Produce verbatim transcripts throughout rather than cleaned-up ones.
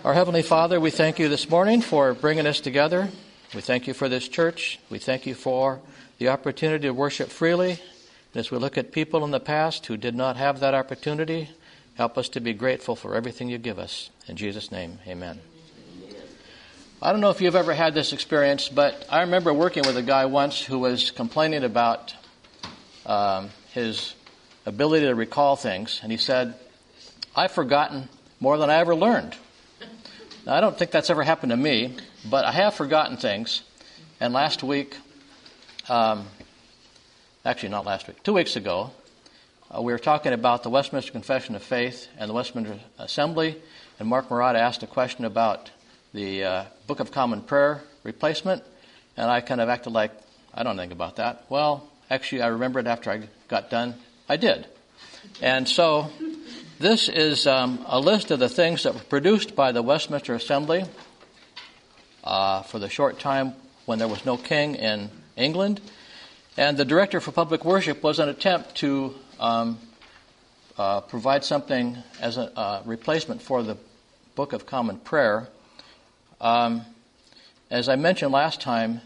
Our Heavenly Father, we thank you this morning for bringing us together. We thank you for this church. We thank you for the opportunity to worship freely. And as we look at people in the past who did not have that opportunity, help us to be grateful for everything you give us. In Jesus' name, amen. I don't know if you've ever had this experience, but I remember working with a guy once who was complaining about um, his ability to recall things. And he said, I've forgotten more than I ever learned. Now, I don't think that's ever happened to me, but I have forgotten things. And last week, um, actually not last week, two weeks ago, uh, we were talking about the Westminster Confession of Faith and the Westminster Assembly, and Mark Murata asked a question about the uh, Book of Common Prayer replacement, and I kind of acted like, I don't think about that. Well, actually, I remembered after I got done, I did. And so this is um, a list of the things that were produced by the Westminster Assembly uh, for the short time when there was no king in England. And the Director for Public Worship was an attempt to um, uh, provide something as a uh, replacement for the Book of Common Prayer. Um, as I mentioned last time,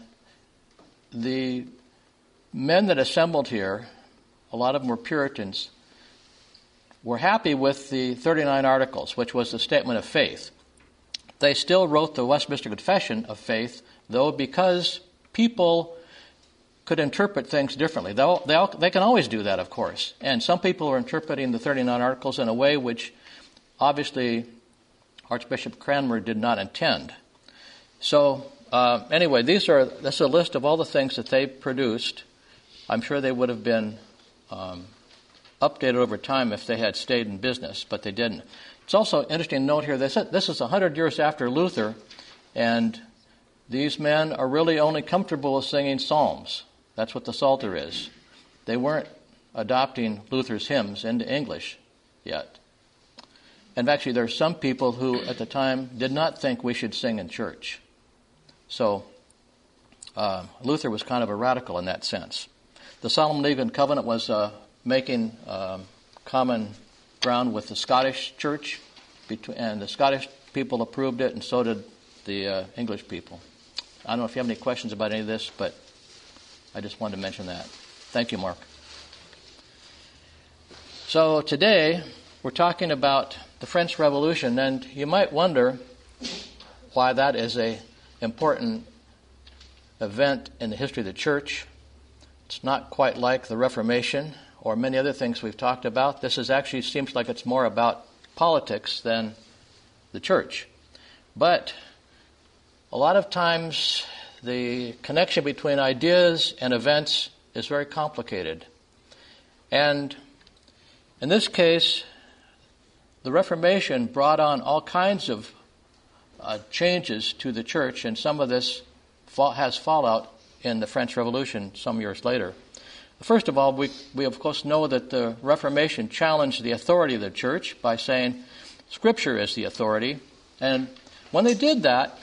the men that assembled here, a lot of them were Puritans, were happy with the thirty-nine Articles, which was the statement of faith. They still wrote the Westminster Confession of Faith, though, because people could interpret things differently. They, all, they, all, they can always do that, of course. And some people are interpreting the thirty-nine Articles in a way which obviously Archbishop Cranmer did not intend. So uh, anyway, these are this is a list of all the things that they produced. I'm sure they would have been um, updated over time if they had stayed in business, but they didn't. It's also interesting to note here, they said this is one hundred years after Luther, and these men are really only comfortable with singing psalms. That's what the Psalter is. They weren't adopting Luther's hymns into English yet. And actually, there are some people who, at the time, did not think we should sing in church. So, uh, Luther was kind of a radical in that sense. The Solemn League and Covenant was uh, making um, common ground with the Scottish church, between, and the Scottish people approved it, and so did the uh, English people. I don't know if you have any questions about any of this, but I just wanted to mention that. Thank you, Mark. So today, we're talking about the French Revolution, and you might wonder why that is a important event in the history of the church. It's not quite like the Reformation or many other things we've talked about. This is actually seems like it's more about politics than the church. But a lot of times the connection between ideas and events is very complicated. And in this case, the Reformation brought on all kinds of uh, changes to the church, and some of this fall, has fallout in the French Revolution some years later. First of all, we, we of course know that the Reformation challenged the authority of the church by saying Scripture is the authority. And when they did that,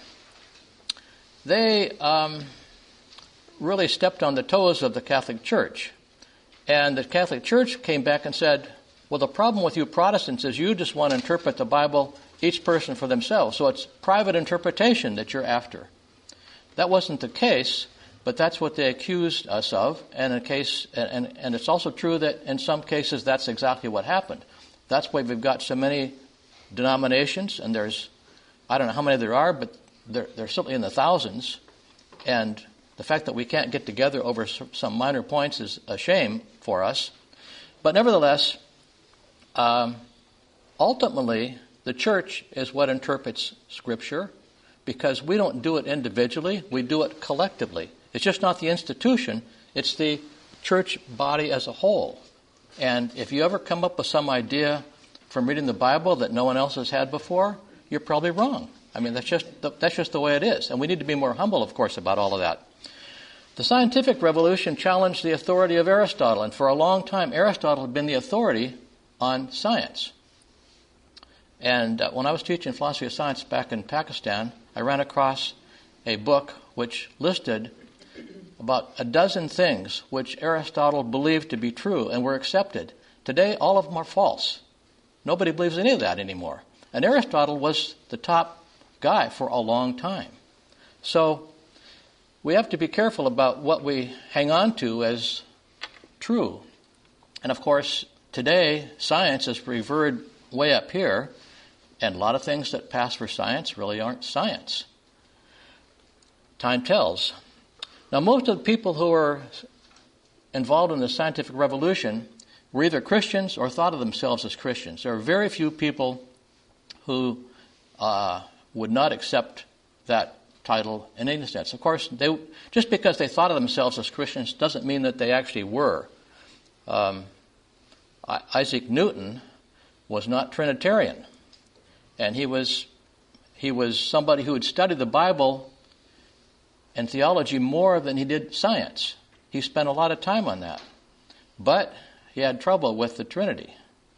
they um, really stepped on the toes of the Catholic Church. And the Catholic Church came back and said, well, the problem with you Protestants is you just want to interpret the Bible, each person for themselves. So it's private interpretation that you're after. That wasn't the case, but that's what they accused us of. And in case, and, and it's also true that in some cases that's exactly what happened. That's why we've got so many denominations, and there's, I don't know how many there are, but they're, they're certainly in the thousands. And the fact that we can't get together over some minor points is a shame for us. But nevertheless, Um, ultimately, the church is what interprets Scripture, because we don't do it individually, we do it collectively. It's just not the institution, it's the church body as a whole. And if you ever come up with some idea from reading the Bible that no one else has had before, you're probably wrong. I mean, that's just the, that's just the way it is. And we need to be more humble, of course, about all of that. The scientific revolution challenged the authority of Aristotle, and for a long time, Aristotle had been the authority on science. And uh, when I was teaching philosophy of science back in Pakistan, I ran across a book which listed about a dozen things which Aristotle believed to be true and were accepted. Today, all of them are false. Nobody believes any of that anymore. And Aristotle was the top guy for a long time. So we have to be careful about what we hang on to as true. And of course, today, science is revered way up here, and a lot of things that pass for science really aren't science. Time tells. Now, most of the people who are involved in the scientific revolution were either Christians or thought of themselves as Christians. There are very few people who uh, would not accept that title in any sense. Of course, they, just because they thought of themselves as Christians doesn't mean that they actually were. Um, Isaac Newton was not Trinitarian, and he was he was somebody who had studied the Bible and theology more than he did science. He spent a lot of time on that, but he had trouble with the Trinity.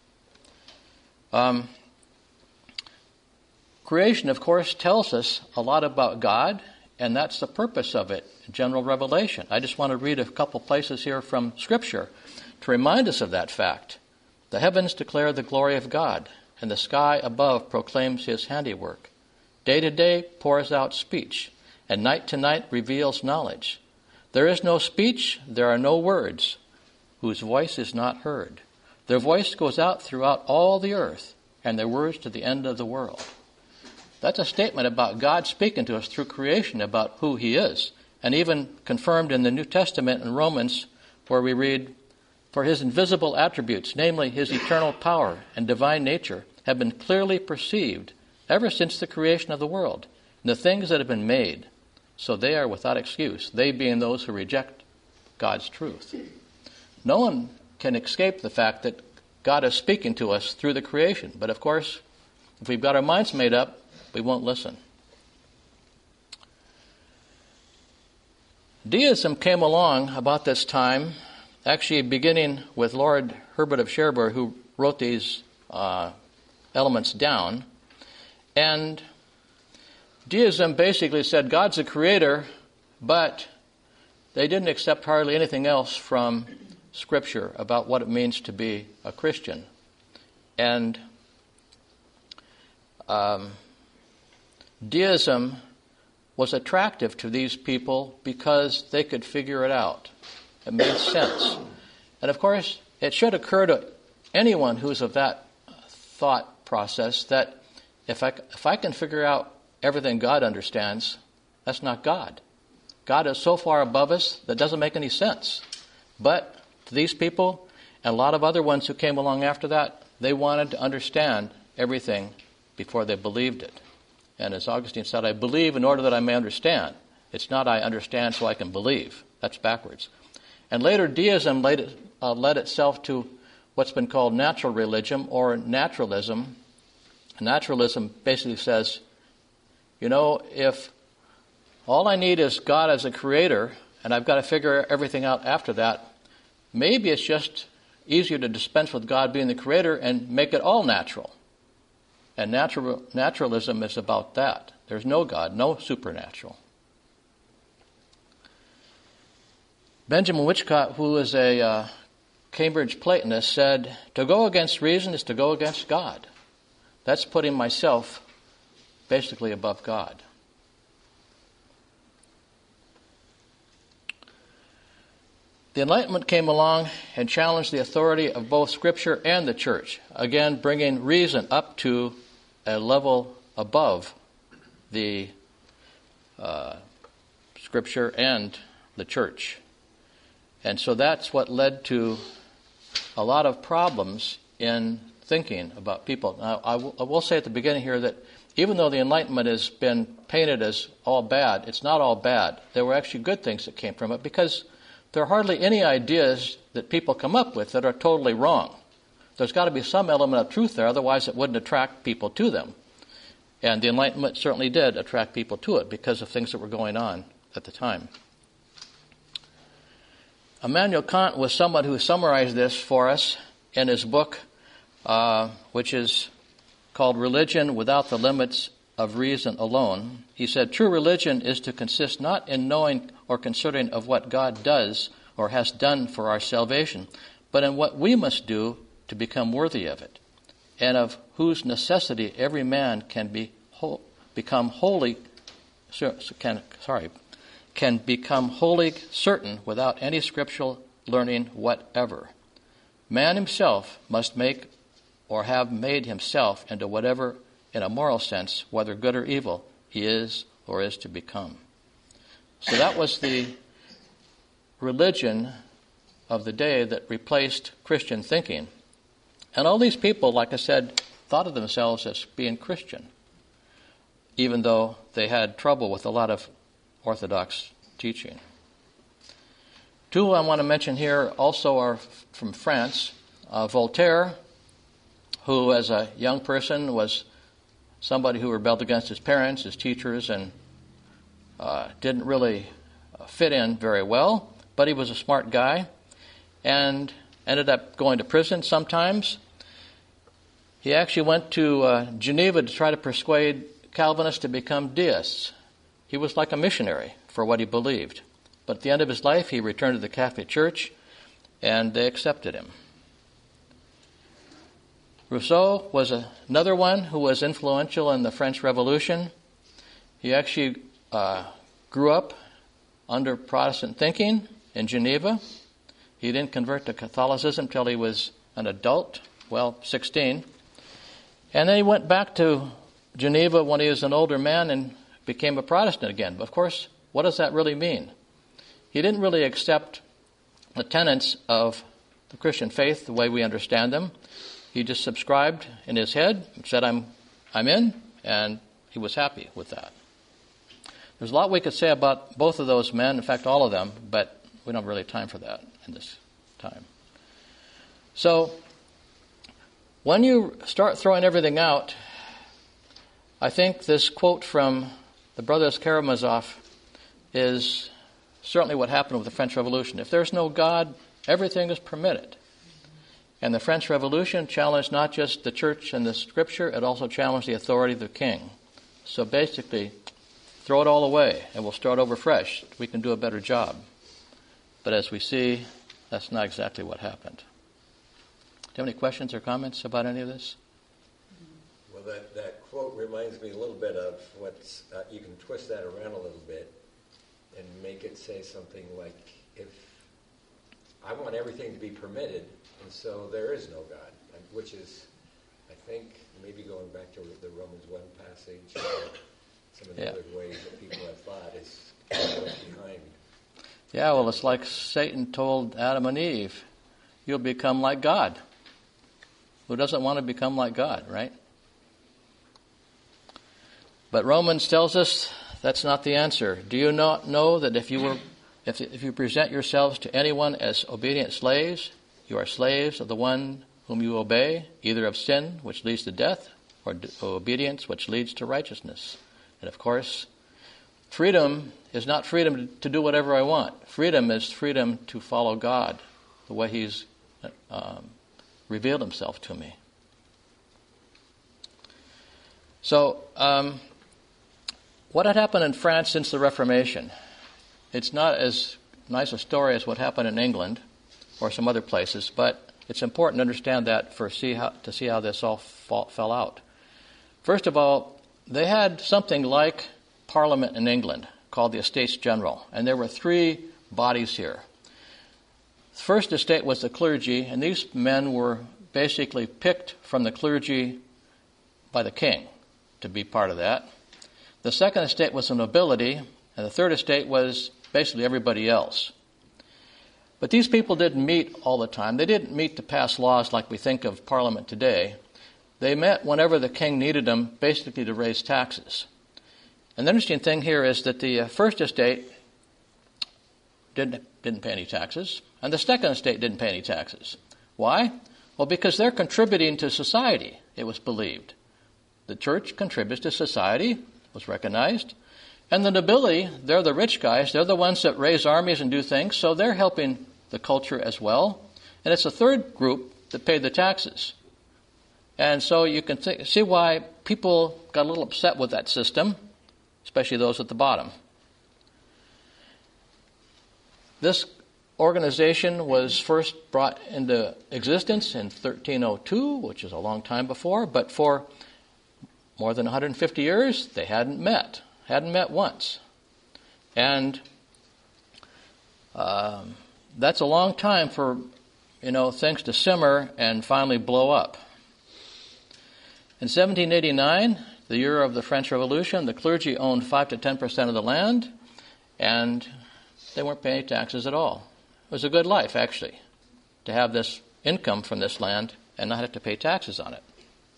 Um, creation, of course, tells us a lot about God, and that's the purpose of it, general revelation. I just want to read a couple places here from Scripture to remind us of that fact. The heavens declare the glory of God, and the sky above proclaims his handiwork. Day to day pours out speech, and night to night reveals knowledge. There is no speech, there are no words, whose voice is not heard. Their voice goes out throughout all the earth, and their words to the end of the world. That's a statement about God speaking to us through creation about who he is, and even confirmed in the New Testament in Romans, where we read, "For his invisible attributes, namely his eternal power and divine nature, have been clearly perceived ever since the creation of the world, and the things that have been made. So they are without excuse, they being those who reject God's truth." No one can escape the fact that God is speaking to us through the creation. But of course, if we've got our minds made up, we won't listen. Deism came along about this time, actually beginning with Lord Herbert of Cherbourg, who wrote these uh, elements down. And Deism basically said God's a creator, but they didn't accept hardly anything else from Scripture about what it means to be a Christian. And um, Deism was attractive to these people because they could figure it out. It made sense. And of course, it should occur to anyone who's of that thought process that if I, if I can figure out everything God understands, that's not God. God is so far above us that doesn't make any sense. But to these people, and a lot of other ones who came along after that, they wanted to understand everything before they believed it. And as Augustine said, I believe in order that I may understand. It's not I understand so I can believe. That's backwards. And later, deism led, it, uh, led itself to what's been called natural religion or naturalism. Naturalism basically says, you know, if all I need is God as a creator, and I've got to figure everything out after that, maybe it's just easier to dispense with God being the creator and make it all natural. And natural, naturalism is about that. There's no God, no supernatural. Benjamin Whitcott, who is a uh, Cambridge Platonist, said, to go against reason is to go against God. That's putting myself basically above God. The Enlightenment came along and challenged the authority of both Scripture and the Church, again bringing reason up to a level above the uh, Scripture and the Church. And so that's what led to a lot of problems in thinking about people. Now, I, w- I will say at the beginning here that even though the Enlightenment has been painted as all bad, it's not all bad. There were actually good things that came from it because there are hardly any ideas that people come up with that are totally wrong. There's got to be some element of truth there, otherwise it wouldn't attract people to them. And the Enlightenment certainly did attract people to it because of things that were going on at the time. Immanuel Kant was someone who summarized this for us in his book, uh, which is called Religion Without the Limits of Reason Alone. He said, true religion is to consist not in knowing or considering of what God does or has done for our salvation, but in what we must do to become worthy of it, and of whose necessity every man can be whole, become wholly, can, sorry, can become wholly certain without any scriptural learning whatever. Man himself must make or have made himself into whatever, in a moral sense, whether good or evil, he is or is to become. So that was the religion of the day that replaced Christian thinking. And all these people, like I said, thought of themselves as being Christian, even though they had trouble with a lot of Orthodox teaching. Two I want to mention here also are from France. Uh, Voltaire, who as a young person was somebody who rebelled against his parents, his teachers, and uh, didn't really fit in very well, but he was a smart guy and ended up going to prison sometimes. He actually went to uh, Geneva to try to persuade Calvinists to become deists. He was like a missionary for what he believed. But at the end of his life, he returned to the Catholic Church, and they accepted him. Rousseau was a, another one who was influential in the French Revolution. He actually uh, grew up under Protestant thinking in Geneva. He didn't convert to Catholicism until he was an adult, well, sixteen. And then he went back to Geneva when he was an older man and became a Protestant again. But of course, what does that really mean? He didn't really accept the tenets of the Christian faith the way we understand them. He just subscribed in his head and said, I'm, I'm in, and he was happy with that. There's a lot we could say about both of those men, in fact, all of them, but we don't have really time for that in this time. So, when you start throwing everything out, I think this quote from the Brothers Karamazov is certainly what happened with the French Revolution. If there's no God, everything is permitted. And the French Revolution challenged not just the church and the scripture, it also challenged the authority of the king. So basically, throw it all away and we'll start over fresh. We can do a better job. But as we see, that's not exactly what happened. Do you have any questions or comments about any of this? Well, that, that quote reminds me a little bit of what's, uh, you can twist that around a little bit and make it say something like, if I want everything to be permitted, and so there is no God, which is, I think, maybe going back to the Romans one passage, or some of the yeah. other ways that people have thought is what's behind. Yeah, well, it's like Satan told Adam and Eve, you'll become like God. Who doesn't want to become like God, right? But Romans tells us that's not the answer. Do you not know that if you were, if, if you present yourselves to anyone as obedient slaves, you are slaves of the one whom you obey, either of sin, which leads to death, or obedience, which leads to righteousness. And of course, freedom is not freedom to do whatever I want. Freedom is freedom to follow God the way He's um, revealed Himself to me. So, um, what had happened in France since the Reformation? It's not as nice a story as what happened in England or some other places, but it's important to understand that for see how, to see how this all fall, fell out. First of all, they had something like Parliament in England called the Estates General, and there were three bodies here. The first estate was the clergy, and these men were basically picked from the clergy by the king to be part of that. The second estate was the nobility, and the third estate was basically everybody else. But these people didn't meet all the time. They didn't meet to pass laws like we think of Parliament today. They met whenever the king needed them, basically to raise taxes. And the interesting thing here is that the first estate didn't, didn't pay any taxes, and the second estate didn't pay any taxes. Why? Well, because they're contributing to society, it was believed. The church contributes to society, was recognized. And the nobility, they're the rich guys. They're the ones that raise armies and do things, so they're helping the culture as well. And it's a third group that paid the taxes. And so you can th- see why people got a little upset with that system, especially those at the bottom. This organization was first brought into existence in thirteen oh two, which is a long time before, but for more than one hundred fifty years, they hadn't met, hadn't met once. And um, that's a long time for, you know, things to simmer and finally blow up. In seventeen eighty-nine, the year of the French Revolution, the clergy owned five to ten percent of the land, and they weren't paying taxes at all. It was a good life, actually, to have this income from this land and not have to pay taxes on it.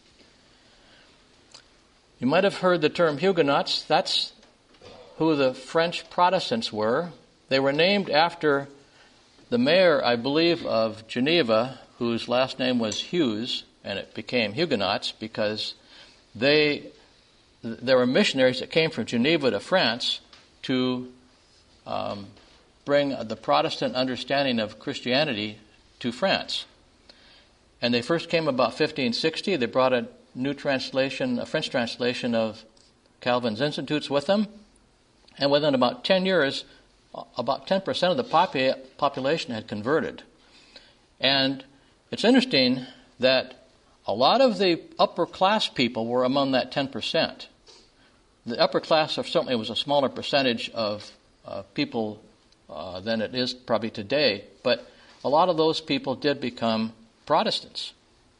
You might have heard the term Huguenots. That's who the French Protestants were. They were named after the mayor, I believe, of Geneva, whose last name was Hughes, and it became Huguenots because they there were missionaries that came from Geneva to France to um, bring the Protestant understanding of Christianity to France. And they first came about fifteen sixty. They brought a new translation, a French translation of Calvin's Institutes with them. And within about ten years, about ten percent of the popu- population had converted. And it's interesting that a lot of the upper class people were among that ten percent. The upper class certainly was a smaller percentage of uh, people uh, than it is probably today, but a lot of those people did become Protestants.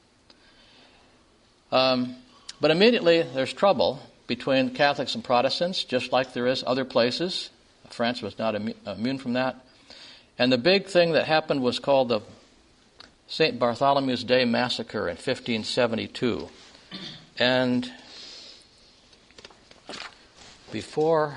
Um, but immediately there's trouble between Catholics and Protestants, just like there is other places. France was not immu- immune from that. And the big thing that happened was called the Saint Bartholomew's Day Massacre in fifteen seventy-two. And before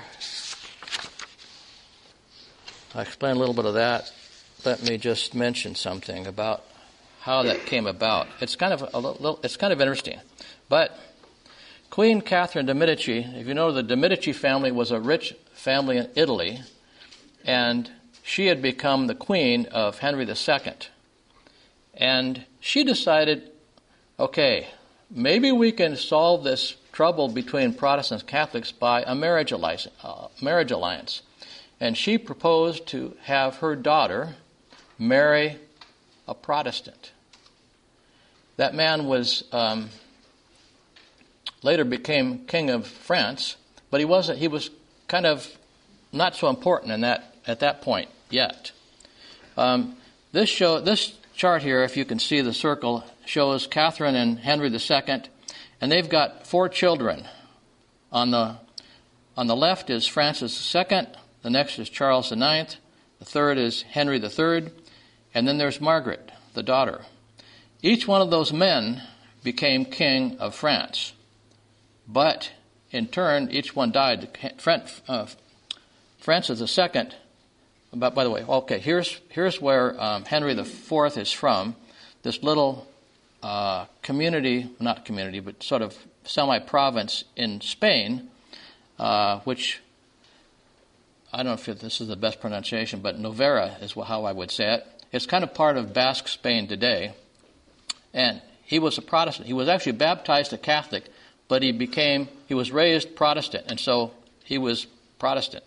I explain a little bit of that, let me just mention something about how that came about. It's kind of a little, it's kind of interesting. But Queen Catherine de' Medici, if you know, the de' Medici family was a rich family in Italy, and she had become the queen of Henry the Second. And she decided, okay, maybe we can solve this trouble between Protestants and Catholics by a marriage alliance. Uh, marriage alliance. And she proposed to have her daughter marry a Protestant. That man was um, later became king of France, but he wasn't. He was kind of not so important in that at that point yet. Um, this show this chart here, if you can see the circle, shows Catherine and Henry the Second, and they've got four children. On the on the left is Francis the Second. The next is Charles the Ninth. The third is Henry the Third. And then there's Margaret, the daughter. Each one of those men became king of France. But in turn, each one died. Uh, Francis the Second, by, by the way, okay, here's here's where um, Henry the Fourth is from. This little uh, community, not community, but sort of semi-province in Spain, uh, which I don't know if this is the best pronunciation, but Novara is how I would say it. It's kind of part of Basque Spain today. And he was a Protestant. He was actually baptized a Catholic, but he became, he was raised Protestant, and so he was Protestant.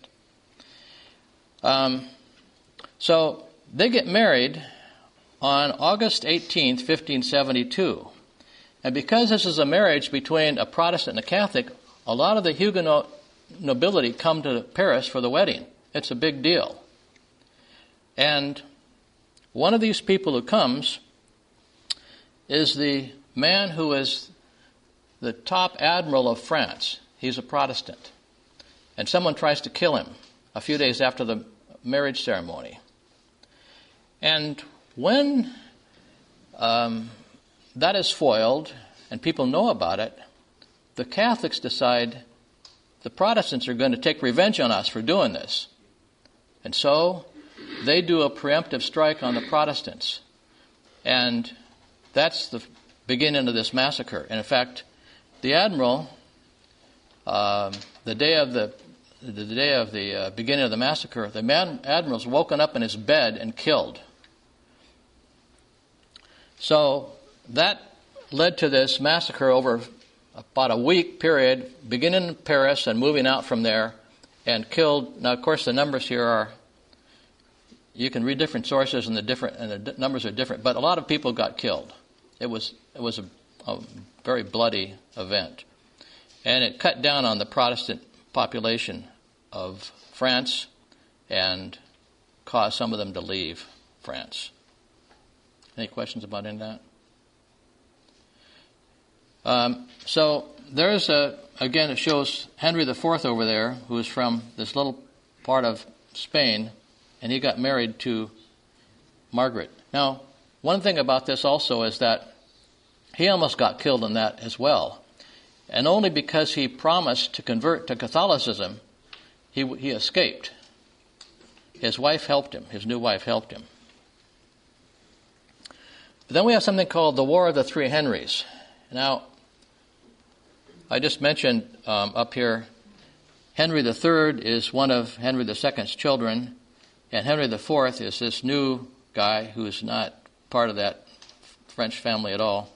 Um, so they get married on August eighteenth, fifteen seventy-two. And because this is a marriage between a Protestant and a Catholic, a lot of the Huguenot nobility come to Paris for the wedding. It's a big deal. And one of these people who comes is the man who is the top admiral of France. He's a Protestant. And someone tries to kill him a few days after the marriage ceremony. And when um, that is foiled and people know about it, the Catholics decide the Protestants are going to take revenge on us for doing this. And so they do a preemptive strike on the Protestants. And that's the beginning of this massacre. And in fact, the admiral, uh, the day of the the day of the uh, beginning of the massacre, the man, admiral's woken up in his bed and killed. So that led to this massacre over about a week period, beginning in Paris and moving out from there, and killed. Now, of course, the numbers here are, you can read different sources, and the different and the d- numbers are different. But a lot of people got killed. It was it was a, a very bloody event, And it cut down on the Protestant population of France and caused some of them to leave France. Any questions about any of that? Um, so there's a, again, it shows Henry the Fourth over there, who is from this little part of Spain, and he got married to Margaret. Now, one thing about this also is that he almost got killed in that as well. And only because he promised to convert to Catholicism, he, he escaped. His wife helped him. His new wife helped him. But then we have something called the War of the Three Henrys. Now, I just mentioned um, up here, Henry the Third is one of Henry the Second's children, and Henry the Fourth is this new guy who's not part of that French family at all.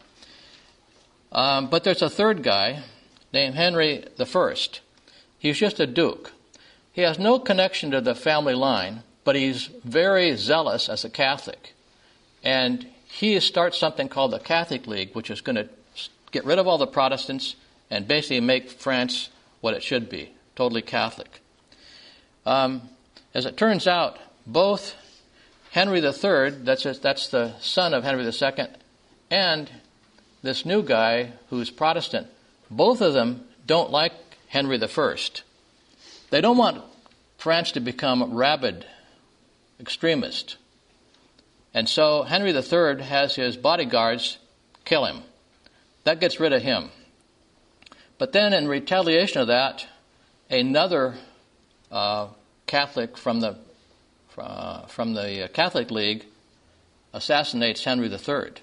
Um, but there's a third guy named Henry the First. He's just a duke. He has no connection to the family line, but he's very zealous as a Catholic. And he starts something called the Catholic League, which is going to get rid of all the Protestants and basically make France what it should be, totally Catholic. Um, as it turns out, both Henry the Third, that's, a, that's the son of Henry the Second, and this new guy who's Protestant, both of them don't like Henry the First. They don't want France to become rabid extremist. And so Henry the Third has his bodyguards kill him. That gets rid of him. But then in retaliation of that, another uh, Catholic from the uh, from the Catholic League assassinates Henry the Third.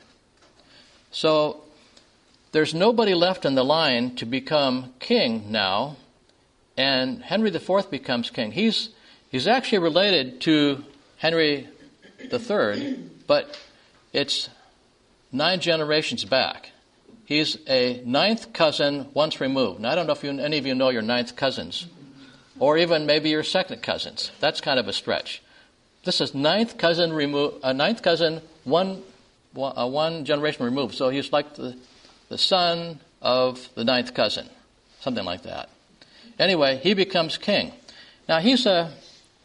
So there's nobody left in the line to become king now, and Henry the Fourth becomes king. He's he's actually related to Henry the Third, but it's nine generations back. He's a ninth cousin once removed. Now, I don't know if you, any of you know your ninth cousins, or even maybe your second cousins. That's kind of a stretch. This is ninth cousin removed, a ninth cousin one, one, uh, one generation removed. So he's like the, the son of the ninth cousin, something like that. Anyway, he becomes king. Now, he's a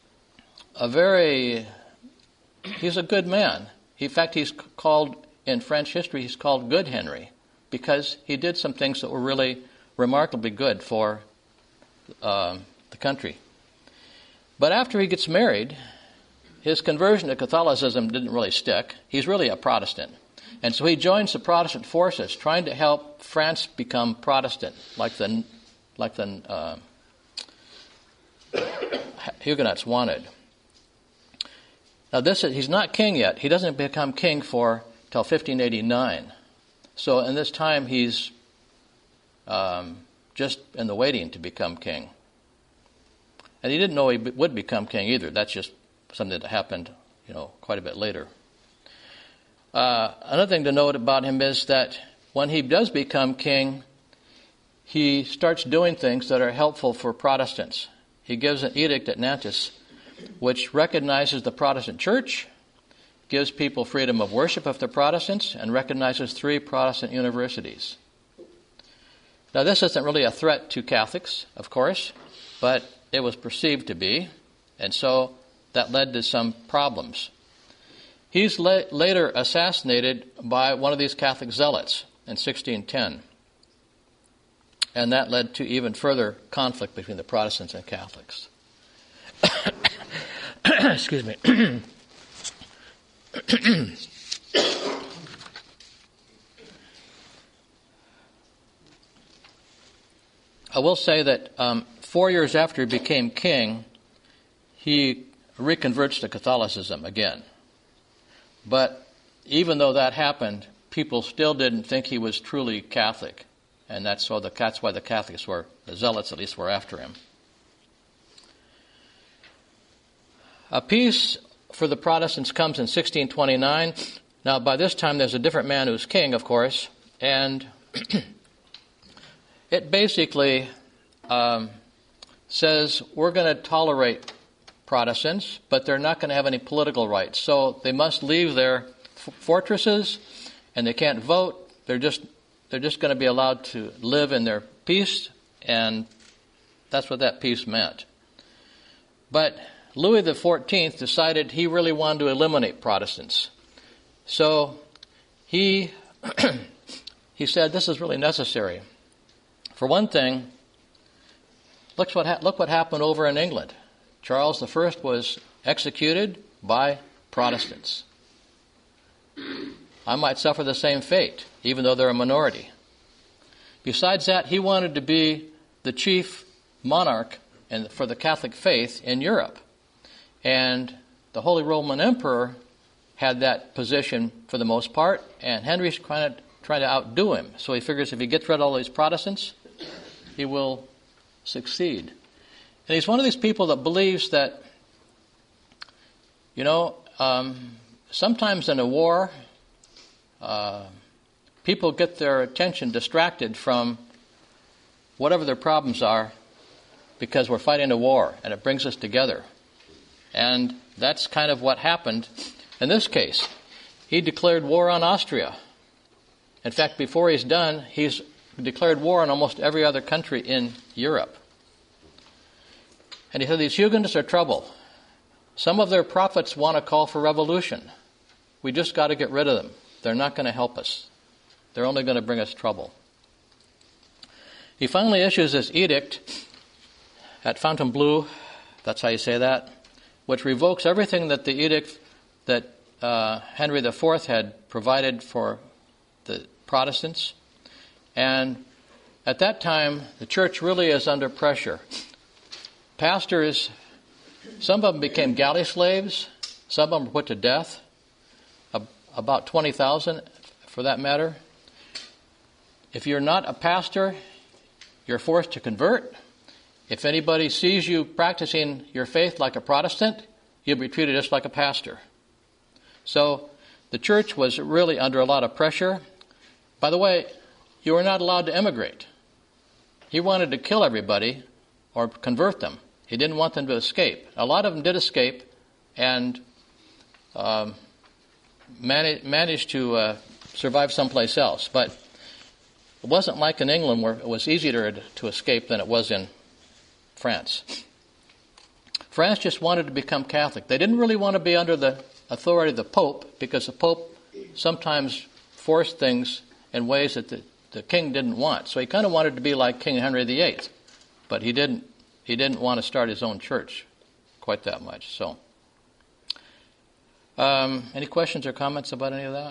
a very, he's a good man. In fact, he's called, in French history, he's called Good Henry, because he did some things that were really remarkably good for um, the country. But after he gets married, his conversion to Catholicism didn't really stick. He's really a Protestant. And so he joins the Protestant forces, trying to help France become Protestant, like the, like the uh, Huguenots wanted. Now, this is, he's not king yet. He doesn't become king for till fifteen eighty-nine. So in this time, he's um, just in the waiting to become king. And he didn't know he would become king either. That's just something that happened, you know, quite a bit later. Uh, another thing to note about him is that when he does become king, he starts doing things that are helpful for Protestants. He gives an edict at Nantes, which recognizes the Protestant church, gives people freedom of worship if they're Protestants, and recognizes three Protestant universities. Now, this isn't really a threat to Catholics, of course, but it was perceived to be, and so that led to some problems. He's la- later assassinated by one of these Catholic zealots in sixteen ten, and that led to even further conflict between the Protestants and Catholics. Excuse me. I will say that um, four years after he became king, he reconverts to Catholicism again. But even though that happened, people still didn't think he was truly Catholic, and that's so the that's why the Catholics were, the zealots at least, were after him. A peace for the Protestants comes in sixteen twenty-nine. Now, by this time, there's a different man who's king, of course, and it basically um, says we're going to tolerate Protestants, but they're not going to have any political rights. So they must leave their f- fortresses, and they can't vote. They're just they're just going to be allowed to live in their peace And that's what that peace meant. But Louis the fourteenth decided he really wanted to eliminate Protestants. So he he said this is really necessary. For one thing, look what ha- look what happened over in England. Charles the First was executed by Protestants. I might suffer the same fate, even though they're a minority. Besides that, he wanted to be the chief monarch and for the Catholic faith in Europe. And the Holy Roman Emperor had that position for the most part, and Henry's trying to, trying to outdo him. So he figures if he gets rid of all these Protestants, he will succeed. And he's one of these people that believes that, you know, um, sometimes in a war, uh, people get their attention distracted from whatever their problems are because we're fighting a war, and it brings us together. And that's kind of what happened in this case. He declared war on Austria. In fact, before he's done, he's declared war on almost every other country in Europe. And he said these Huguenots are trouble. Some of their prophets want to call for revolution. We just got to get rid of them. They're not going to help us. They're only going to bring us trouble. He finally issues this edict at Fontainebleau, that's how you say that, which revokes everything that the edict that uh, Henry the Fourth had provided for the Protestants. And at that time, the church really is under pressure. Pastors, some of them became galley slaves, some of them were put to death, about twenty thousand for that matter. If you're not a pastor, you're forced to convert. If anybody sees you practicing your faith like a Protestant, you'll be treated just like a pastor. So the church was really under a lot of pressure. By the way, you were not allowed to emigrate. He wanted to kill everybody or convert them. He didn't want them to escape. A lot of them did escape and um, managed, managed to uh, survive someplace else. But it wasn't like in England where it was easier to, to escape than it was in France. France just wanted to become Catholic. They didn't really want to be under the authority of the Pope because the Pope sometimes forced things in ways that the, the king didn't want. So he kind of wanted to be like King Henry the Eighth, but he didn't. He didn't want to start his own church quite that much. So, um, any questions or comments about any of that?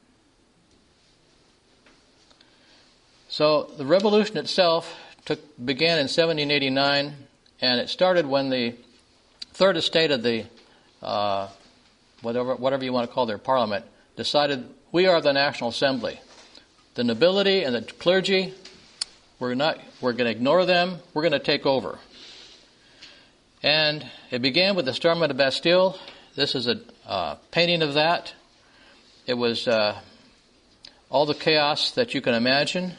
So the revolution itself took began in seventeen eighty-nine, and it started when the Third Estate of the uh, whatever whatever you want to call their parliament decided we are the National Assembly. The nobility and the clergy, we're not we're going to ignore them. We're going to take over. And it began with the storm of the Bastille. This is a uh, painting of that. It was uh, all the chaos that you can imagine.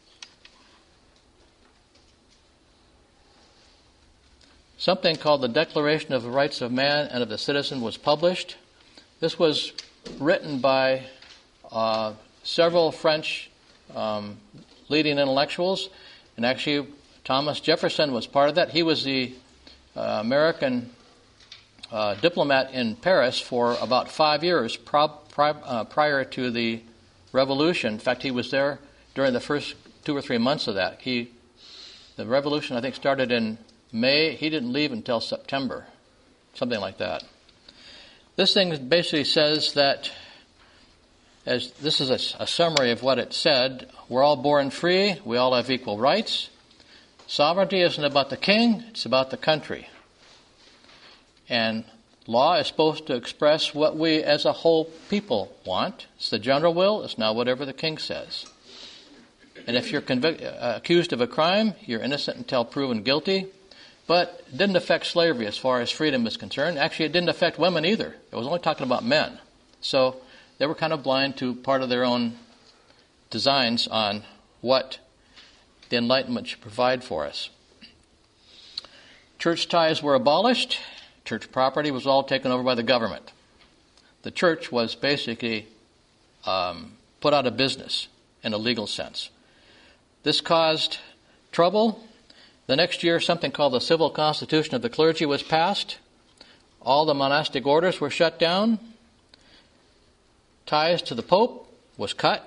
Something called the Declaration of the Rights of Man and of the Citizen was published. This was written by uh, several French um, leading intellectuals, and actually Thomas Jefferson was part of that. He was the uh, American uh, diplomat in Paris for about five years pro- pri- uh, prior to the revolution. In fact, he was there during the first two or three months of that. He, the revolution, I think, started in May. He didn't leave until September, something like that. This thing basically says that, as this is a, a summary of what it said, we're all born free, we all have equal rights. Sovereignty isn't about the king, it's about the country. And law is supposed to express what we as a whole people want. It's the general will, it's not whatever the king says. And if you're convic- uh, accused of a crime, you're innocent until proven guilty. But it didn't affect slavery as far as freedom is concerned. Actually, it didn't affect women either. It was only talking about men. So they were kind of blind to part of their own designs on what the Enlightenment should provide for us. Church ties were abolished. Church property was all taken over by the government. The church was basically um, put out of business in a legal sense. This caused trouble The next year, something called the Civil Constitution of the Clergy was passed. All the monastic orders were shut down. Ties to the Pope was cut.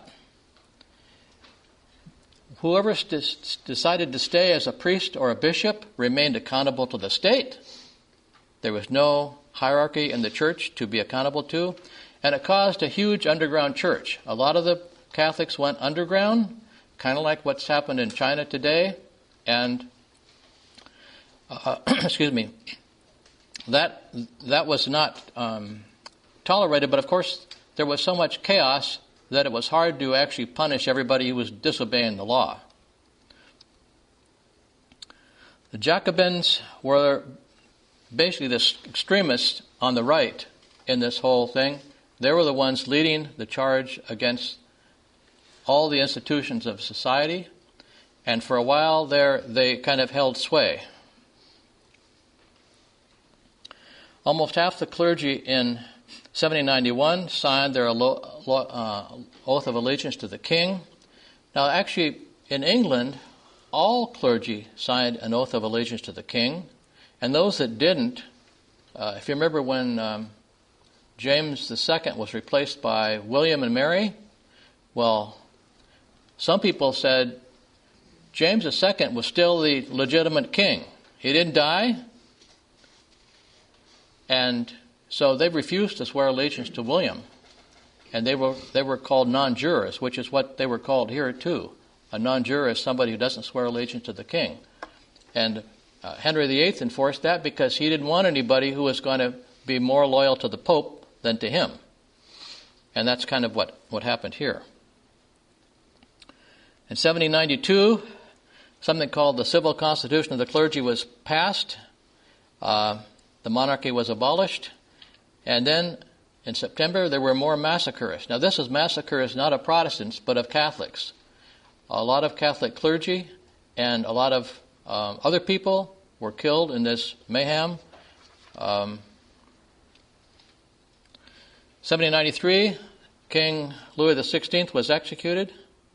Whoever st- decided to stay as a priest or a bishop remained accountable to the state. There was no hierarchy in the church to be accountable to. And it caused a huge underground church. A lot of the Catholics went underground, kind of like what's happened in China today. And, uh, excuse me, that that was not um, tolerated. But, of course, there was so much chaos that it was hard to actually punish everybody who was disobeying the law. The Jacobins were basically the extremists on the right in this whole thing. They were the ones leading the charge against all the institutions of society, and for a while there they kind of held sway. Almost half the clergy in seventeen ninety-one signed their uh, oath of allegiance to the king. Now, actually, in England, all clergy signed an oath of allegiance to the king, and those that didn't, uh, if you remember when um, James the Second was replaced by William and Mary, well, some people said James the Second was still the legitimate king. He didn't die, and so they refused to swear allegiance to William, and they were they were called non-jurors, which is what they were called here too. A non-juror is somebody who doesn't swear allegiance to the king. And uh, Henry the Eighth enforced that because he didn't want anybody who was going to be more loyal to the Pope than to him. And that's kind of what, what happened here. In seventeen ninety-two, something called the Civil Constitution of the Clergy was passed. Uh, the monarchy was abolished. And then in September, there were more massacres. Now, this is massacres not of Protestants, but of Catholics. A lot of Catholic clergy and a lot of um, other people were killed in this mayhem. Um, seventeen ninety-three, King Louis the Sixteenth was executed,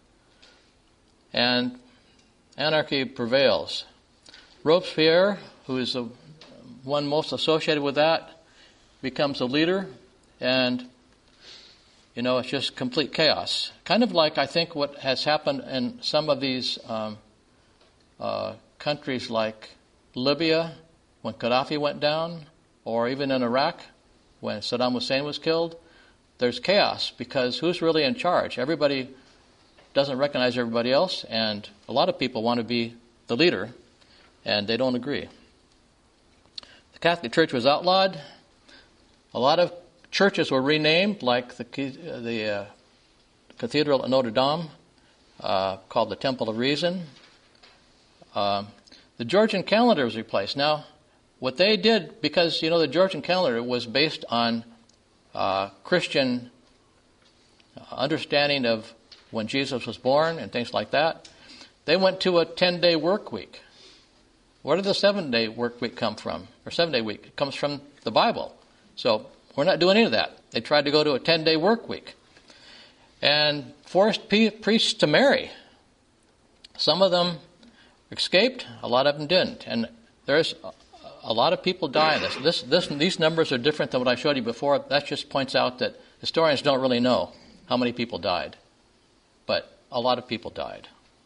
and anarchy prevails. Robespierre, who is the one most associated with that, becomes a leader, and you know, it's just complete chaos. Kind of like, I think, what has happened in some of these um, uh, countries like Libya when Gaddafi went down, or even in Iraq when Saddam Hussein was killed. There's chaos because who's really in charge? Everybody doesn't recognize everybody else, and a lot of people want to be the leader, and they don't agree. The Catholic Church was outlawed. A lot of churches were renamed, like the the uh, Cathedral at Notre Dame, uh, called the Temple of Reason. Uh, the Georgian calendar was replaced. Now, what they did, because, you know, the Georgian calendar was based on uh, Christian understanding of when Jesus was born and things like that, they went to a ten-day work week. Where did the seven-day work week come from? Or seven-day week? It comes from the Bible. So we're not doing any of that. They tried to go to a ten-day work week and forced p- priests to marry. Some of them escaped. A lot of them didn't. And there's a, a lot of people die in this. This, this. These numbers are different than what I showed you before. That just points out that historians don't really know how many people died. But a lot of people died.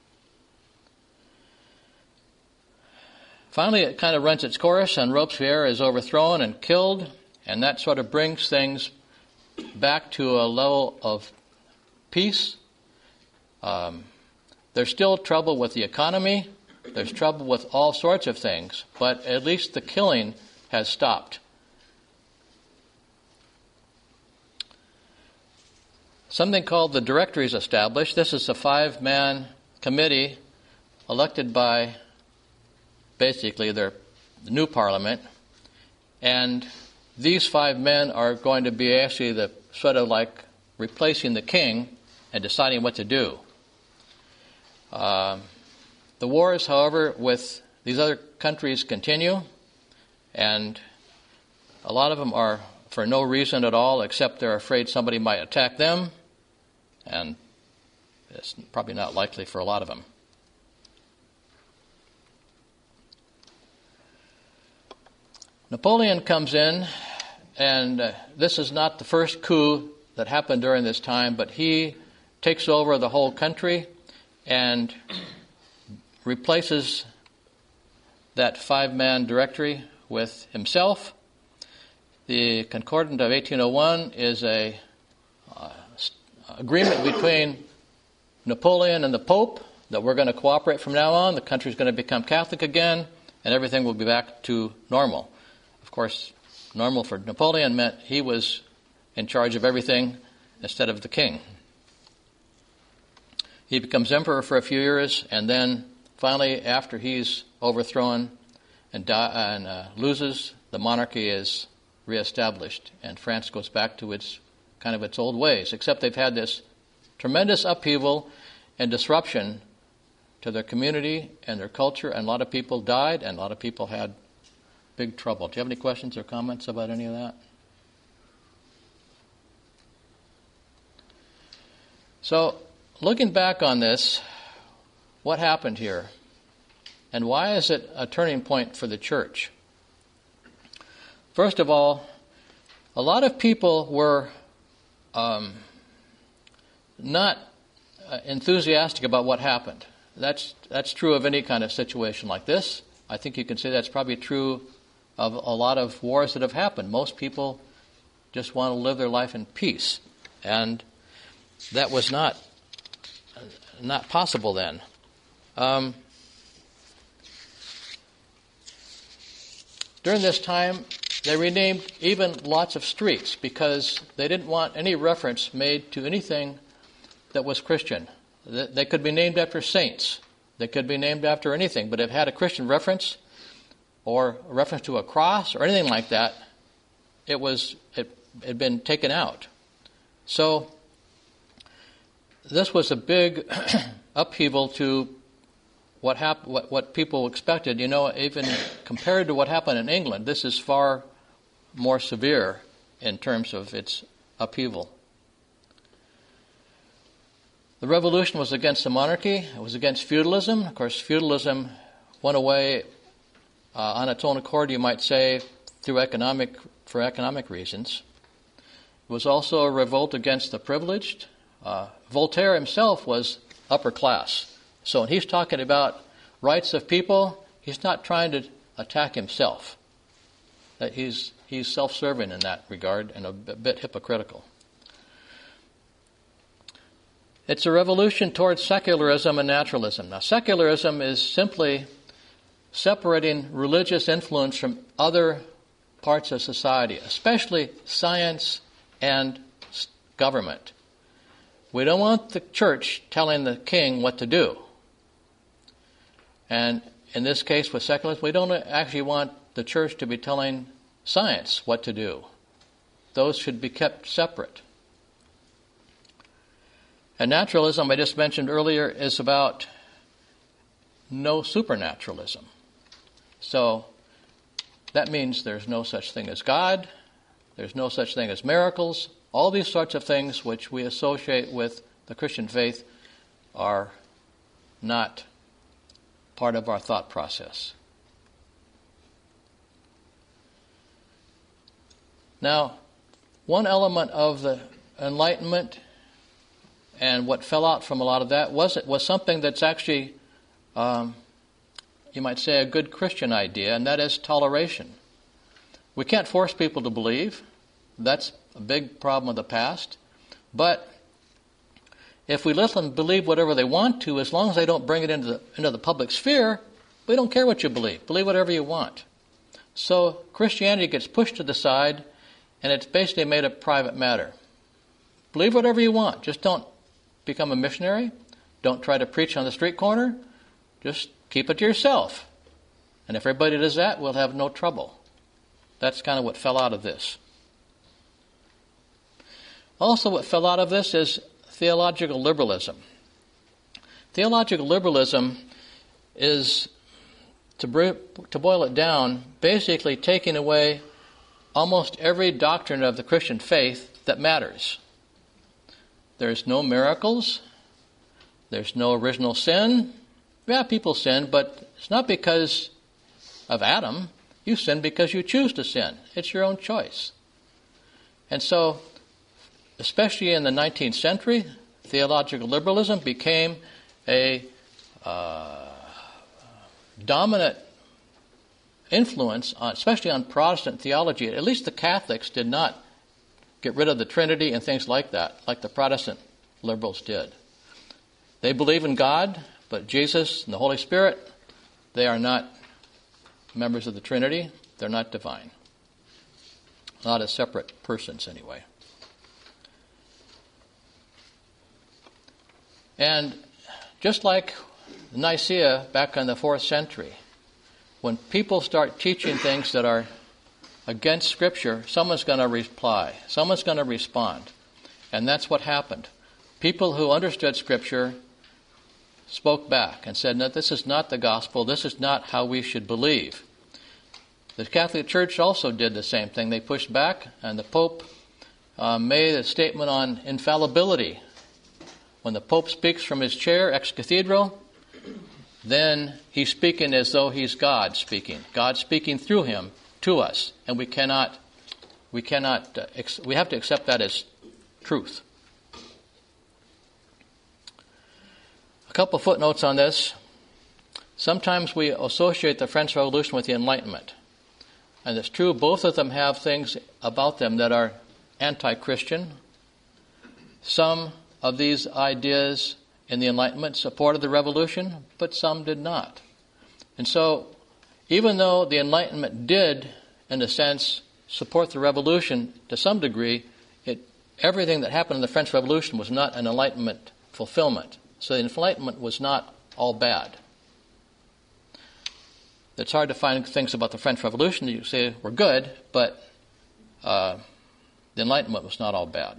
Finally, it kind of runs its course, and Robespierre is overthrown and killed. And that sort of brings things back to a level of peace. Um, there's still trouble with the economy. There's trouble with all sorts of things. But at least the killing has stopped. Something called the Directory is established. This is a five-man committee elected by basically their the new parliament. And these five men are going to be actually the sort of like replacing the king and deciding what to do. Uh, the wars, however, with these other countries continue, and a lot of them are for no reason at all except they're afraid somebody might attack them, and it's probably not likely for a lot of them. Napoleon comes in, and uh, this is not the first coup that happened during this time, but he takes over the whole country and replaces that five-man directory with himself. The Concordat of eighteen oh one is a uh, agreement between Napoleon and the Pope that we're going to cooperate from now on. The country's going to become Catholic again, and everything will be back to normal. Of course, normal for Napoleon meant he was in charge of everything instead of the king. He becomes emperor for a few years, and then finally, after he's overthrown and, die, and uh, loses, the monarchy is reestablished, and France goes back to its kind of its old ways, except they've had this tremendous upheaval and disruption to their community and their culture, and a lot of people died, and a lot of people had big trouble. Do you have any questions or comments about any of that? So, looking back on this, what happened here? And why is it a turning point for the church? First of all, a lot of people were um, not uh, enthusiastic about what happened. That's that's true of any kind of situation like this. I think you can say that's probably true of a lot of wars that have happened. Most people just want to live their life in peace, and that was not not possible then. Um, during this time, they renamed even lots of streets because they didn't want any reference made to anything that was Christian. They could be named after saints. They could be named after anything, but if it had a Christian reference or a reference to a cross or anything like that, it was it had been taken out. So this was a big upheaval to what, hap- what what people expected. You know, even compared to what happened in England, this is far more severe in terms of its upheaval. The revolution was against the monarchy. It was against feudalism. Of course, feudalism went away uh, on its own accord, you might say, through economic for economic reasons. It was also a revolt against the privileged. Uh, Voltaire himself was upper class. So when he's talking about rights of people, he's not trying to attack himself. That he's he's self-serving in that regard and a bit hypocritical. It's a revolution towards secularism and naturalism. Now, secularism is simply separating religious influence from other parts of society, especially science and government. We don't want the church telling the king what to do. And in this case with secularism, we don't actually want the church to be telling science what to do. Those should be kept separate. And naturalism, I just mentioned earlier, is about no supernaturalism. So that means there's no such thing as God, there's no such thing as miracles. All these sorts of things which we associate with the Christian faith are not part of our thought process. Now, one element of the Enlightenment and what fell out from a lot of that was it was something that's actually, um, you might say, a good Christian idea, and that is toleration. We can't force people to believe. That's a big problem of the past. But if we let them believe whatever they want to, as long as they don't bring it into the, into the public sphere, we don't care what you believe. Believe whatever you want. So Christianity gets pushed to the side, and it's basically made a private matter. Believe whatever you want. Just don't become a missionary. Don't try to preach on the street corner. Just keep it to yourself. And if everybody does that, we'll have no trouble. That's kind of what fell out of this. Also, what fell out of this is theological liberalism. Theological liberalism is, to, br- to boil it down, basically taking away almost every doctrine of the Christian faith that matters. There's no miracles. There's no original sin. Yeah, people sin, but it's not because of Adam. You sin because you choose to sin. It's your own choice. And so, especially in the nineteenth century, theological liberalism became a uh, dominant influence, on, especially on Protestant theology. At least the Catholics did not get rid of the Trinity and things like that, like the Protestant liberals did. They believe in God, but Jesus and the Holy Spirit, they are not members of the Trinity. They're not divine. Not as separate persons, anyway. And just like Nicaea back in the fourth century, when people start teaching things that are against Scripture, someone's going to reply. Someone's going to respond. And that's what happened. People who understood Scripture spoke back and said, no, this is not the gospel. This is not how we should believe. The Catholic Church also did the same thing. They pushed back, and the Pope uh, made a statement on infallibility. When the Pope speaks from his chair, ex cathedra, then he's speaking as though he's God speaking. God speaking through him to us, and we cannot, we cannot, uh, ex- we have to accept that as truth. A couple footnotes on this. Sometimes we associate the French Revolution with the Enlightenment. And it's true, both of them have things about them that are anti-Christian. Some of these ideas in the Enlightenment supported the Revolution, but some did not. And so, even though the Enlightenment did, in a sense, support the Revolution to some degree, it, everything that happened in the French Revolution was not an Enlightenment fulfillment. So the Enlightenment was not all bad. It's hard to find things about the French Revolution that you say were good, but uh, the Enlightenment was not all bad.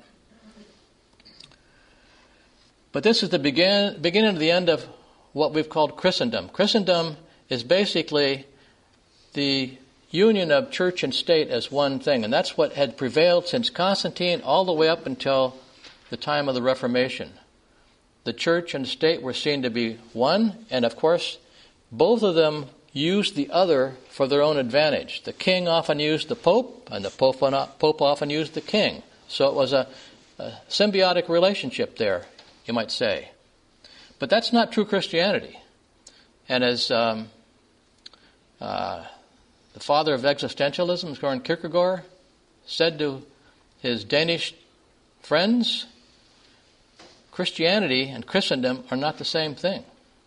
But this is the begin, beginning of the end of what we've called Christendom. Christendom is basically the union of church and state as one thing, and that's what had prevailed since Constantine all the way up until the time of the Reformation. The church and state were seen to be one, and of course, both of them used the other for their own advantage. The king often used the pope, and the pope, pope often used the king. So it was a, a symbiotic relationship there, you might say. But that's not true Christianity. And as um, uh, the father of existentialism, Søren Kierkegaard, said to his Danish friends, Christianity and Christendom are not the same thing.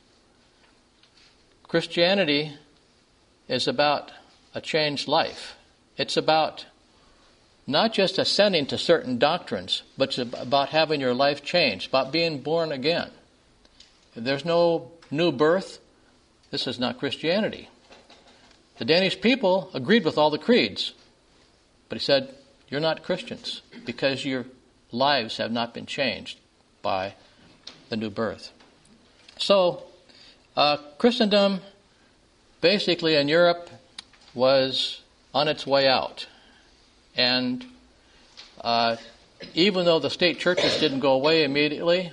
Christianity is about a changed life. It's about not just ascending to certain doctrines, but it's about having your life changed, about being born again. If there's no new birth, this is not Christianity. The Danish people agreed with all the creeds, but he said, you're not Christians because your lives have not been changed by the new birth. So, uh, Christendom, basically in Europe, was on its way out. And uh, even though the state churches didn't go away immediately,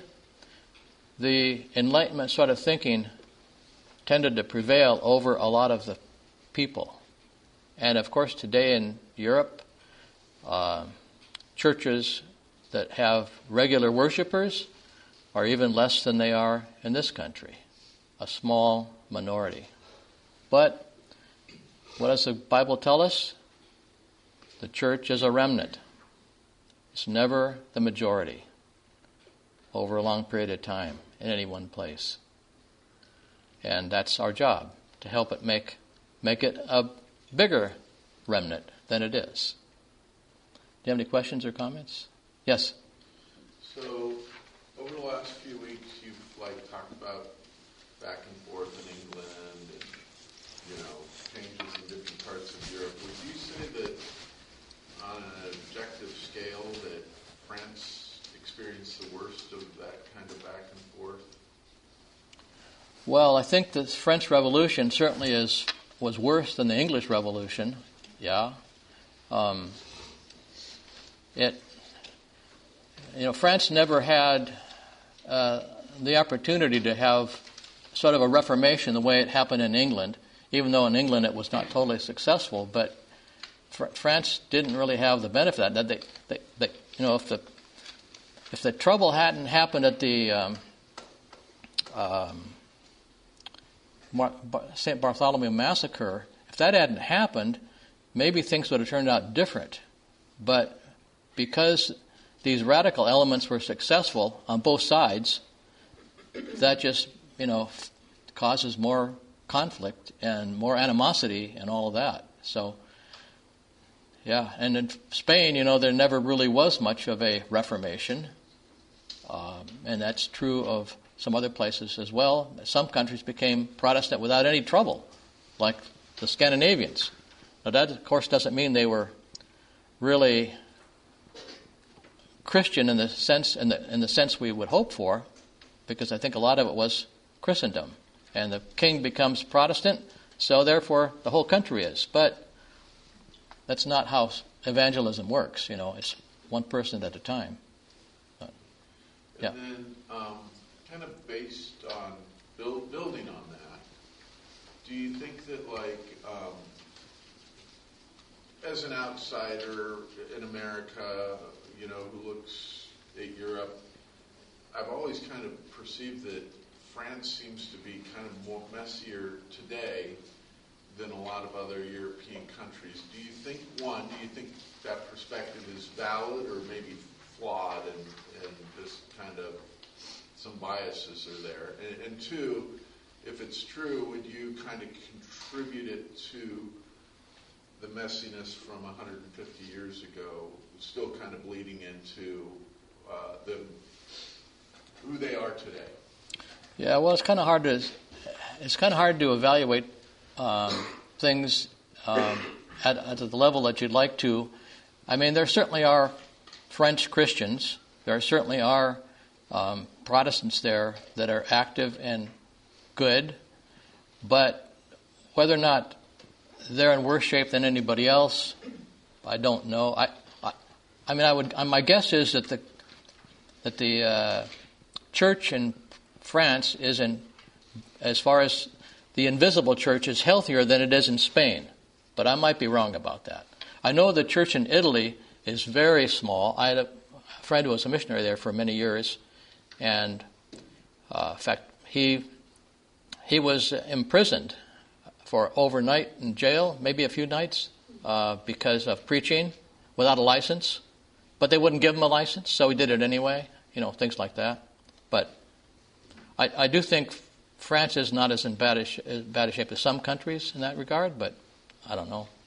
the Enlightenment sort of thinking tended to prevail over a lot of the people. And of course, today in Europe, uh, churches that have regular worshipers are even less than they are in this country, a small minority. But what does the Bible tell us? The church is a remnant. It's never the majority over a long period of time in any one place. And that's our job, to help it make make it a bigger remnant than it is. Do you have any questions or comments? Yes? So, over the last few weeks, you've like talked about back and forth in England and, you know, changes in different parts of Europe. Would you say that on an objective scale that France experienced the worst of that kind of back and forth? Well, I think the French Revolution certainly is was worse than the English Revolution. Yeah. Um, it, you know, France never had uh, the opportunity to have sort of a reformation the way it happened in England. even though in England it was not totally successful. But fr- France didn't really have the benefit of that. They, they, they, you know, if the if the trouble hadn't happened at the um, um, Mar- Bar- Saint Bartholomew massacre, if that hadn't happened, maybe things would have turned out different. But because these radical elements were successful on both sides, that just, you know, f- causes more conflict and more animosity and all of that. So, yeah, and in Spain, you know, there never really was much of a Reformation, um, and that's true of some other places as well. Some countries became Protestant without any trouble, like the Scandinavians. Now, that, of course, doesn't mean they were really Christian in the sense in the in the sense we would hope for, because I think a lot of it was Christendom, and the king becomes Protestant, so therefore the whole country is. But that's not how evangelism works. You know, it's one person at a time. But, yeah. And then, um, kind of based on build, building on that, do you think that, like, um, as an outsider in America, you know, who looks at Europe, I've always kind of perceived that France seems to be kind of more messier today than a lot of other European countries. Do you think, one, do you think that perspective is valid or maybe flawed, and, and just kind of some biases are there? And, and two, if it's true, would you kind of contribute it to the messiness from one hundred fifty years ago, still kind of bleeding into uh, the who they are today? Yeah, well, it's kind of hard to it's kind of hard to evaluate um, things um, at, at the level that you'd like to. I mean, there certainly are French Christians. There certainly are um, Protestants there that are active and good, but whether or not they're in worse shape than anybody else, I don't know. I, I, I mean, I would. My guess is that the that the uh, church in France is in, as far as the invisible church, is healthier than it is in Spain, but I might be wrong about that. I know the church in Italy is very small. I had a friend who was a missionary there for many years, and uh, in fact, he he was imprisoned for overnight in jail, maybe a few nights, uh, because of preaching without a license. But they wouldn't give him a license, so he did it anyway. You know, things like that. But I, I do think France is not as in bad a, sh- as bad a shape as some countries in that regard, but I don't know.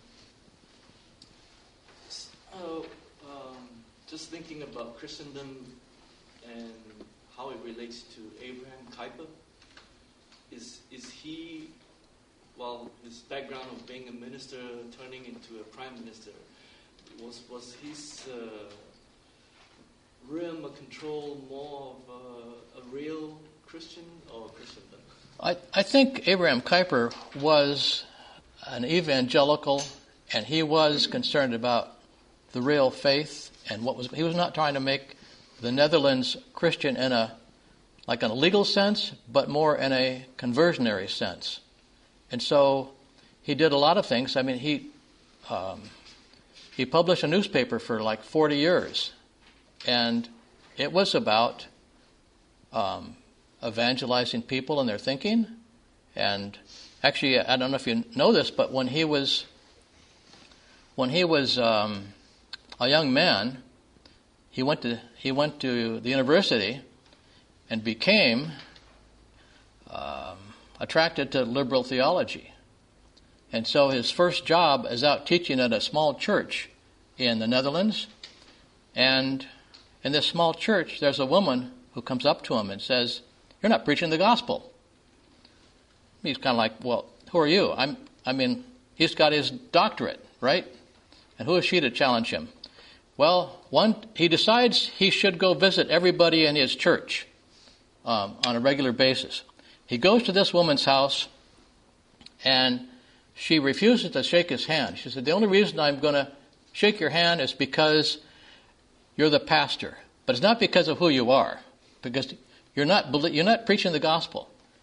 So, um, just thinking about Christendom and how it relates to Abraham Kuyper, is is he, well, his background of being a minister turning into a prime minister, was was his uh, realm of control more of a, a real Christian or Christendom? I, I think Abraham Kuyper was an evangelical, and he was concerned about the real faith, and what was he was not trying to make the Netherlands Christian in a like in a legal sense, but more in a conversionary sense. And so he did a lot of things. I mean, he um, he published a newspaper for like forty years, and it was about um, evangelizing people and their thinking. And actually, I don't know if you know this, but when he was when he was um, a young man, he went to he went to the university and became um, attracted to liberal theology. And so his first job is out teaching at a small church in the Netherlands. And in this small church, there's a woman who comes up to him and says, "You're not preaching the gospel." He's kind of like, "Well, who are you?" I'm, I mean, he's got his doctorate, right? And who is she to challenge him? Well, one, he decides he should go visit everybody in his church um, on a regular basis. He goes to this woman's house, and she refuses to shake his hand. She said, "The only reason I'm going to shake your hand is because you're the pastor. But it's not because of who you are, because you're not you're not preaching the gospel."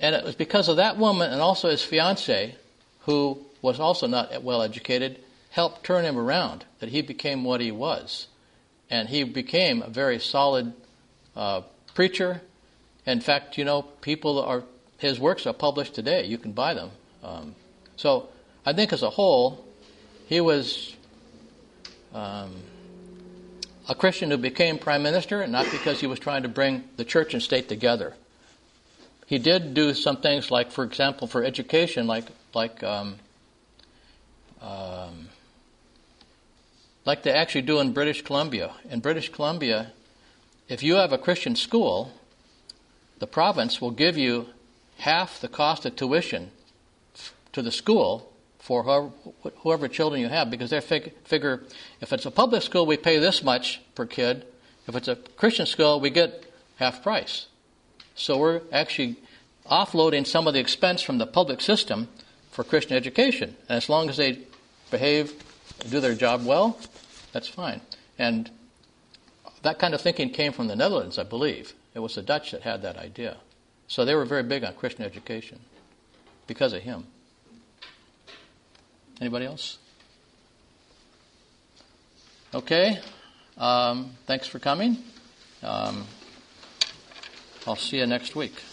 And it was because of that woman and also his fiancée, who was also not well educated, helped turn him around, that he became what he was. And he became a very solid uh, preacher. In fact, you know, people are, his works are published today. You can buy them. Um, so I think as a whole, he was um, a Christian who became prime minister, and not because he was trying to bring the church and state together. He did do some things like, for example, for education, like like um, um, like they actually do in British Columbia. In British Columbia, if you have a Christian school, the province will give you half the cost of tuition to the school for whoever, whoever children you have, because they fig- figure if it's a public school, we pay this much per kid. If it's a Christian school, we get half price. So we're actually offloading some of the expense from the public system for Christian education. And as long as they behave and do their job well, that's fine. And that kind of thinking came from the Netherlands, I believe. It was the Dutch that had that idea. So they were very big on Christian education because of him. Anybody else? Okay. Um, thanks for coming. Um, I'll see you next week.